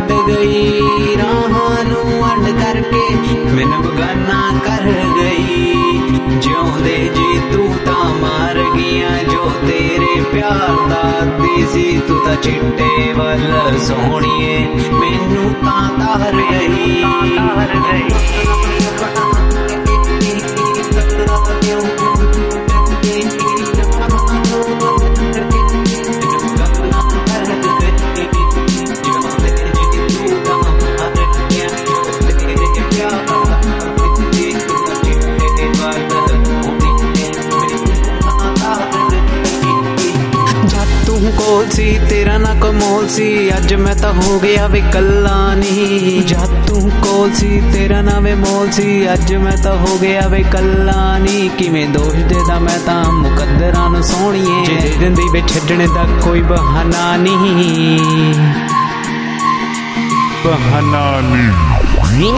छड्ड गई, राहां नूं वंड करके मैनूं बगाना कर गई। जिउंदे जी तू तां मार गईयां जो तेरे प्यार दा सी, तू तां चिट्टे वल सोहणीए मैनूं तां तार गई। कोल सी तेरा ना कमोल सी, अज मैं तां हो गया वे कल्ला नी। जद तू कोल सी तेरा ना वे मोल सी, अज मैं तां हो गया वे कल्ला नी। किवें दोष देदा मैं तां मुकद्दरां नूं सोहणीए, जे दे दिंदी वे छड्डणे दा कोई बहाना नहीं, बहाना नहीं।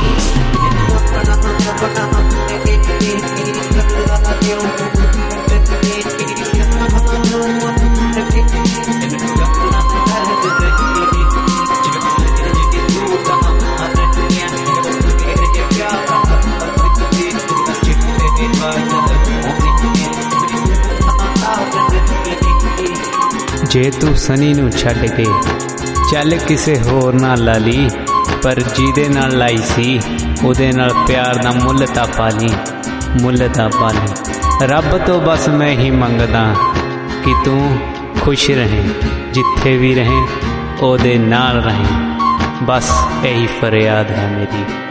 जे तू सनी नूं छड्ड के चल किसे होर नाल ला ली, पर जिहदे नाल लाई सी उहदे नाल प्यार दा मुੱਲ तां पा ली, मुੱਲ तां पा ली। रब तो बस मैं ही मंगदा कि तू खुश रहें, जिथे भी रहें ओहदे नाल रहें, बस यही फरियाद है मेरी।